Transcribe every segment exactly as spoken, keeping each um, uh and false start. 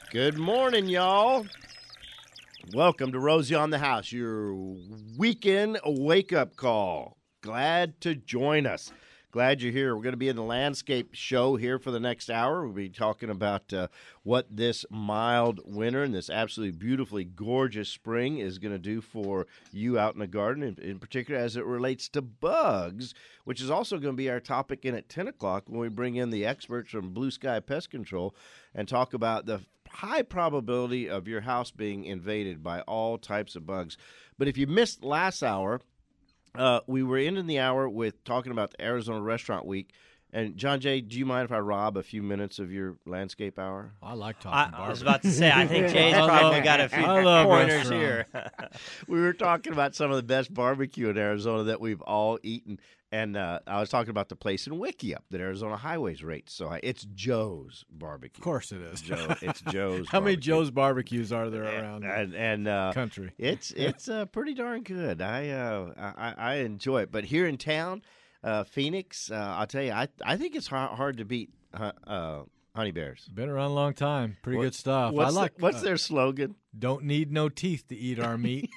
Good morning, y'all. Welcome to Rosie on the House, your weekend wake-up call. Glad to join us. Glad you're here. We're going to be in the landscape show here for the next hour. We'll be talking about uh, what this mild winter and this absolutely beautifully gorgeous spring is going to do for you out in the garden, in, in particular as it relates to bugs, which is also going to be our topic in at ten o'clock when we bring in the experts from Blue Sky Pest Control and talk about the high probability of your house being invaded by all types of bugs. But if you missed last hour, Uh, we were ending the hour with talking about the Arizona Restaurant Week. And, John Jay, do you mind if I rob a few minutes of your landscape hour? I like talking I, barbecue. I was about to say, I think Jay's probably got a few pointers here. We were talking about some of the best barbecue in Arizona that we've all eaten. And uh, I was talking about the place in Wickiup that Arizona Highways rates. So I, it's Joe's Barbecue. Of course it is. Joe, it's Joe's How many Barbecue. Joe's barbecues are there around And, and uh, the country? It's it's uh, pretty darn good. I, uh, I I enjoy it. But here in town, uh, Phoenix, uh, I'll tell you, I I think it's hard, hard to beat uh, uh, Honey Bears. Been around a long time. Pretty What- good stuff. I What's, like. the, what's uh, their slogan? Don't need no teeth to eat our meat.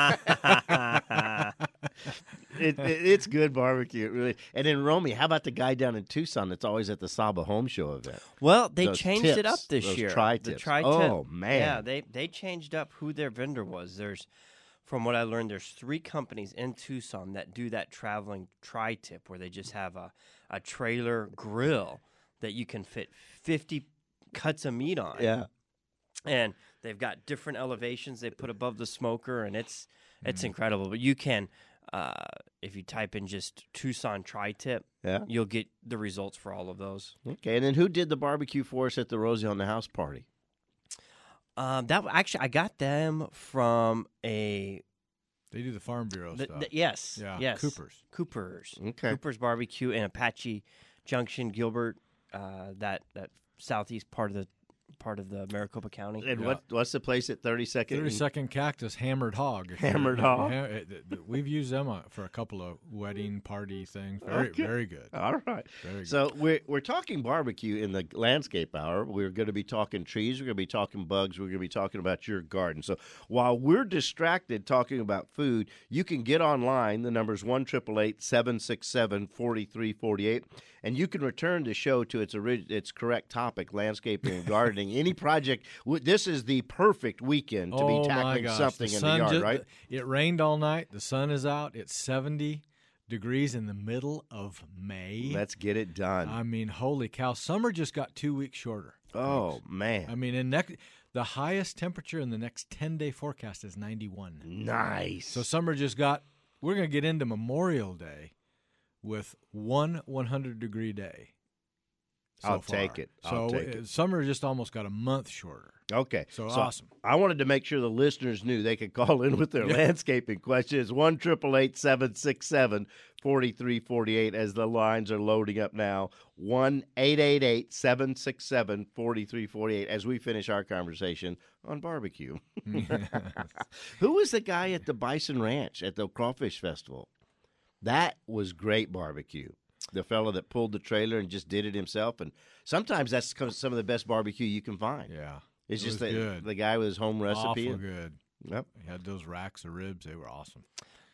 It, it, it's good barbecue, it really. And then Romy, how about the guy down in Tucson that's always at the Saba Home Show event? Well, they Those changed tips, it up this those year. tri-tips. The tri-tip. Oh, man. Yeah, they they changed up who their vendor was. There's, from what I learned, there's three companies in Tucson that do that traveling tri-tip where they just have a, a trailer grill that you can fit fifty cuts of meat on. Yeah. And they've got different elevations they put above the smoker, and it's it's incredible. But you can, uh, if you type in just Tucson tri-tip, Yeah. you'll get the results for all of those. Okay, and then who did the barbecue for us at the Rosie on the House party? Um, that actually, I got them from a They do the Farm Bureau the, stuff. the- yes, Yeah, yes, Cooper's. Cooper's, Okay. Cooper's Barbecue in Apache Junction, Gilbert. Uh, that that southeast part of the part of the Maricopa County. And Yeah. what what's the place at thirty-second? thirty-second Cactus, Hammered Hog. If you- Hammered Hog? Yeah, it- it- we've used them uh, for a couple of wedding party things. Very, Okay. very good. All right. Very good. So we're we're talking barbecue in the landscape hour. We're going to be talking trees. We're going to be talking bugs. We're going to be talking about your garden. So while we're distracted talking about food, you can get online. The number's one triple eight seven six seven forty three forty eight, and you can return the show to its orig- its correct topic: landscaping and gardening. Any project. w- This is the perfect weekend to oh be my tackling gosh. something the in sun the yard, just, right? It rained all night. The sun is out. It's seventy degrees in the middle of May. Let's get it done. I mean, holy cow! Summer just got two weeks shorter. oh folks. man, I mean, in next, the highest temperature in the next ten day forecast is ninety-one. nice. So summer just got. We're gonna get into Memorial Day with one one hundred degree day. So I'll far. take it. I'll so take uh, it. summer just almost got a month shorter. Okay. So awesome. I wanted to make sure the listeners knew they could call in with their Yeah. landscaping questions. one triple eight seven six seven forty three forty eight as the lines are loading up now. one eight eight eight seven six seven forty three forty eight as we finish our conversation on barbecue. Who was the guy at the Bison Ranch at the Crawfish Festival? That was great barbecue. The fellow that pulled the trailer and just did it himself. And sometimes that's some of the best barbecue you can find. Yeah, It's it just was the, good. the guy with his home recipe. Awful good. Yep. He had those racks of ribs. They were awesome.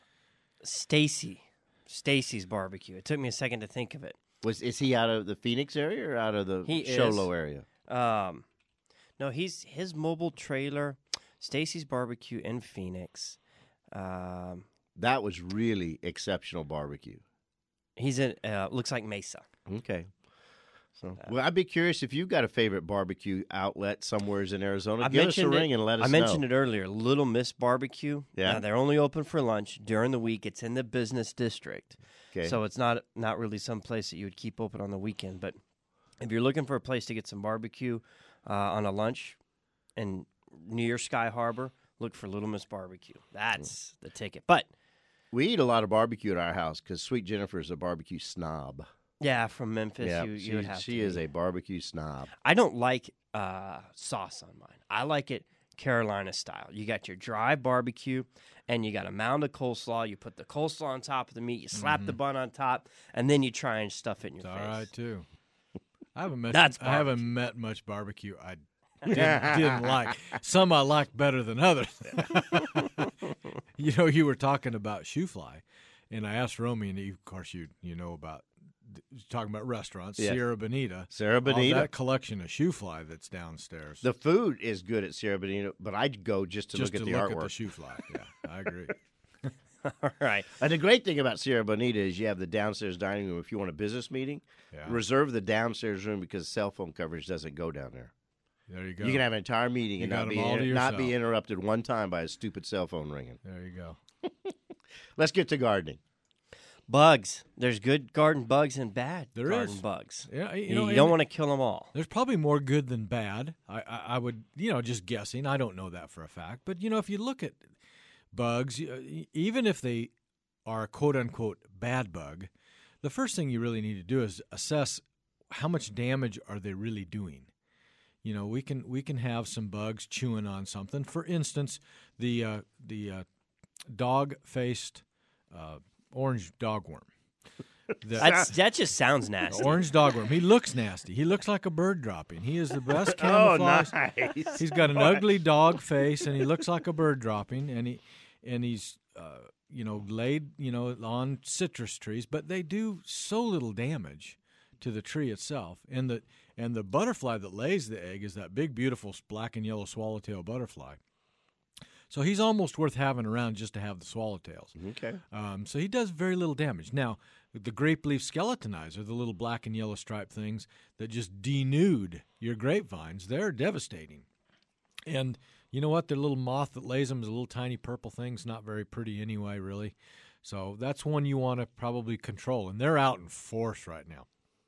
Stacy, Stacy's Barbecue. It took me a second to think of it. Was is he out of the Phoenix area or out of the He Show is. Low area? Um, no, he's his mobile trailer, Stacy's Barbecue in Phoenix. Um, That was really exceptional barbecue. he's in uh, looks like Mesa. Okay. So, well, I'd be curious if you've got a favorite barbecue outlet somewheres in Arizona. I Give us a mentioned it- ring and let us I know. mentioned it earlier. Little Miss Barbecue. Yeah. Now, they're only open for lunch during the week. It's in the business district, Okay. so it's not not really some place that you would keep open on the weekend. But if you're looking for a place to get some barbecue uh, on a lunch in near Sky Harbor, look for Little Miss Barbecue. That's the ticket. But we eat a lot of barbecue at our house because Sweet Jennifer is a barbecue snob. yeah, from Memphis, yeah, you, she, you would have she to is be. a barbecue snob. I don't like uh, sauce on mine. I like it Carolina style. You got your dry barbecue, and you got a mound of coleslaw. You put the coleslaw on top of the meat. You slap the bun on top, and then you try and stuff it in your It's face. all right too. I haven't met. That's I haven't met much barbecue I didn't, didn't like. Some I liked better than others. You know, you were talking about shoe fly, and I asked Romy, and he, of course you you know about talking about restaurants, Yeah. Sierra Bonita. Sierra Bonita. All that collection of shoe fly that's downstairs. The food is good at Sierra Bonita, but I'd go just to just look at to the look artwork. at the shoe fly. Yeah, I agree. All right. And the great thing about Sierra Bonita is you have the downstairs dining room. If you want a business meeting, Yeah. reserve the downstairs room because cell phone coverage doesn't go down there. There you go. You can have an entire meeting You and got not 'em be all to in- not be yourself. interrupted one time by a stupid cell phone ringing. There you go. Let's get to gardening. Bugs. There's good garden bugs and bad There garden is. bugs. Yeah, you You, know, you and don't want to kill them all. there's probably more good than bad. I, I, I would, you know, just guessing. I don't know that for a fact. But, you know, if you look at bugs, uh, e- even if they are a quote-unquote bad bug, the first thing you really need to do is assess how much damage are they really doing. You know, we can we can have some bugs chewing on something. For instance, the uh, the uh, dog-faced uh, orange dogworm. The- That's, that just sounds the nasty. orange dogworm. He looks nasty. He looks like a bird dropping. He is the best Oh, camouflage. nice. He's got an ugly dog face, and he looks like a bird dropping, and he and he's uh, you know laid you know on citrus trees, but they do so little damage to the tree itself. And the and the butterfly that lays the egg is that big, beautiful black and yellow swallowtail butterfly. So he's almost worth having around just to have the swallowtails. Okay. Um, so he does very little damage. Now, the grape leaf skeletonizer, the little black and yellow striped things that just denude your grapevines, they're devastating. And you know what? The little moth that lays them is a little tiny purple thing. It's not very pretty anyway, really. So that's one you want to probably control. And they're out in force right now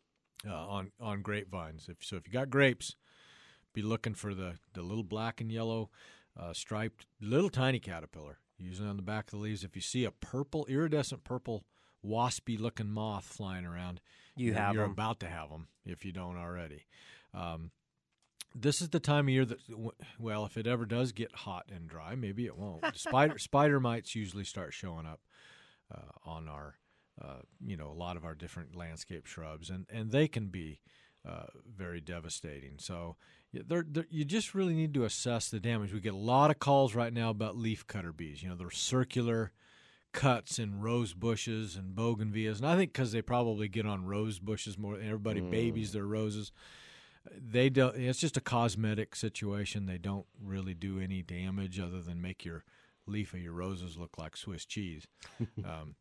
uh, on, on grapevines. If, so if you got grapes, be looking for the, the little black and yellow uh, striped little tiny caterpillar, usually on the back of the leaves. If you see a purple, iridescent purple, waspy-looking moth flying around, You you're, have you're 'em. about to have them if you don't already. Um, this is the time of year that, well, if it ever does get hot and dry, maybe it won't. Spider spider mites usually start showing up uh, on our, uh, you know, a lot of our different landscape shrubs, and, and they can be uh, very devastating. So yeah, they're, they're, you just really need to assess the damage. We get a lot of calls right now about leaf cutter bees. You know, they're circular cuts in rose bushes and bougainvilleas, and I think because they probably get on rose bushes more than everybody Mm. babies their roses. They don't. It's just a cosmetic situation. They don't really do any damage other than make your leaf of your roses look like Swiss cheese. um,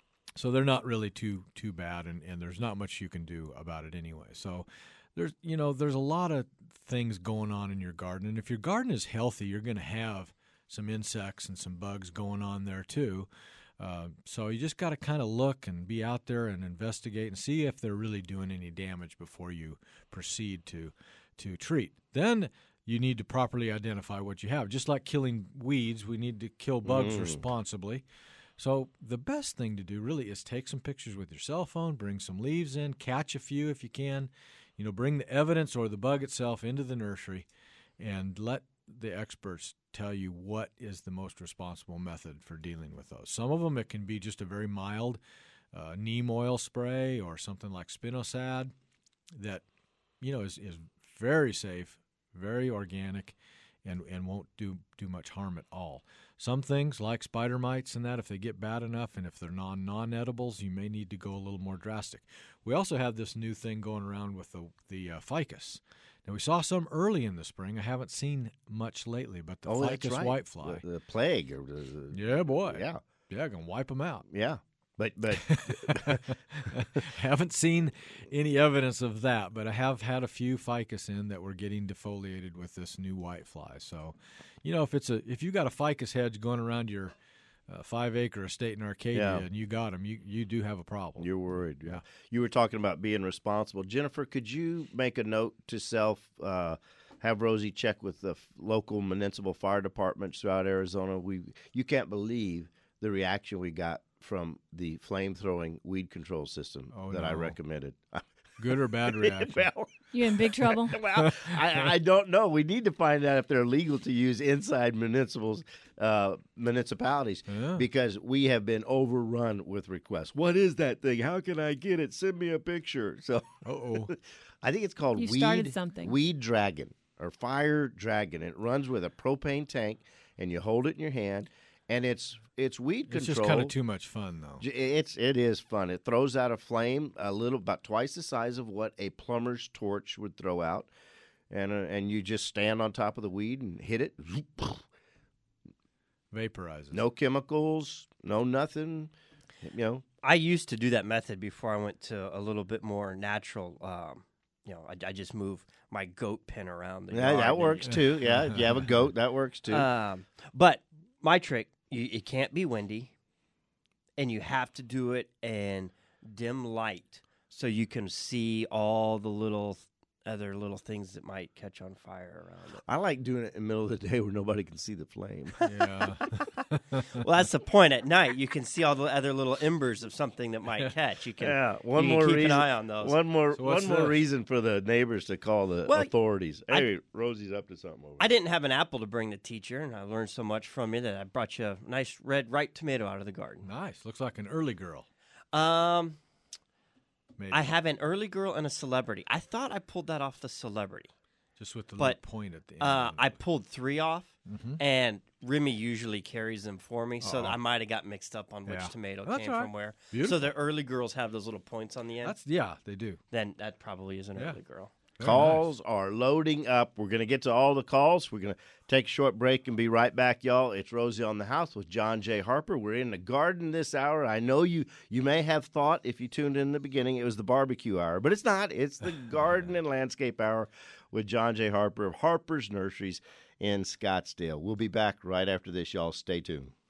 so they're not really too too bad, and, and there's not much you can do about it anyway. So there's you know there's a lot of things going on in your garden, and if your garden is healthy, you're going to have some insects and some bugs going on there too. Uh, so you just got to kind of look and be out there and investigate and see if they're really doing any damage before you proceed to to treat. Then you need to properly identify what you have. Just like killing weeds, we need to kill bugs Mm. responsibly. So the best thing to do really is take some pictures with your cell phone, bring some leaves in, catch a few if you can. You know, bring the evidence or the bug itself into the nursery and let the experts tell you what is the most responsible method for dealing with those. Some of them, it can be just a very mild uh, neem oil spray or something like spinosad that, you know, is, is very safe, very organic, and, and won't do, do much harm at all. Some things like spider mites and that, if they get bad enough and if they're non, non-edibles, you may need to go a little more drastic. We also have this new thing going around with the, the uh, ficus. Now, we saw some early in the spring. I haven't seen much lately, but the Oh, that's ficus right. whitefly. The, the plague. Or the, the- Yeah, boy. Yeah. Yeah, going to wipe them out. Yeah. But but Haven't seen any evidence of that, but I have had a few ficus in that were getting defoliated with this new whitefly. So, you know, if it's a if you got a ficus hedge going around your uh, five acre estate in Arcadia Yeah. and you got them, you you do have a problem. you're worried. Yeah. Yeah. You were talking about being responsible. Jennifer, could you make a note to self, uh, have Rosie check with the f- local municipal fire departments throughout Arizona? We You can't believe the reaction we got from the flame-throwing weed control system Oh, that I no. recommended. Good or bad reaction? well, You in big trouble? well, I, I don't know. We need to find out if they're legal to use inside municipals, uh, municipalities, Yeah. because we have been overrun with requests. What is that thing? How can I get it? Send me a picture. So Uh-oh. I think it's called You Weed, started something. Weed Dragon. or Fire Dragon. It runs with a propane tank, and you hold it in your hand, and it's it's weed It's control. just kind of too much fun, though. J- It's it is fun. It throws out a flame a little about twice the size of what a plumber's torch would throw out, and uh, and you just stand on top of the weed and hit it. Vaporizes. No chemicals, no nothing. You know, I used to do that method before I went to a little bit more natural. Um, you know, I, I just move my goat pen around. The yeah, yard that and- works too. Yeah, if you have a goat, that works too. Um, but my trick, you, it can't be windy, and you have to do it in dim light so you can see all the little th- other little things that might catch on fire around it. I like doing it in the middle of the day where nobody can see the flame. Yeah. Well, that's the point. At night, you can see all the other little embers of something that might catch. You can, yeah, one you can more keep reason. an eye on those. One more, So one what's more this? reason for the neighbors to call the Well, authorities. I- Hey, Rosie's up to something over. I didn't have an apple to bring the teacher, and I learned so much from you that I brought you a nice red ripe tomato out of the garden. Nice. Looks like an early girl. Um, Maybe. I have an early girl and a celebrity. I thought I pulled that off the celebrity. Just with the but, little point at the end. Uh, I pulled three off, Mhm. and Remy usually carries them for me, so Uh-oh. I might have got mixed up on which Yeah. tomato That's came all right. from where. Beautiful. So the early girls have those little points on the end. That's yeah, they do. Then that probably is an Yeah. early girl. Very Calls are loading up. We're going to get to all the calls. We're going to take a short break and be right back, y'all. It's Rosie on the House with John J. Harper. We're in the garden this hour. I know you you may have thought, if you tuned in the beginning, it was the barbecue hour, but it's not. It's the garden and landscape hour with John J. Harper of Harper's Nurseries in Scottsdale. We'll be back right after this, y'all. Stay tuned.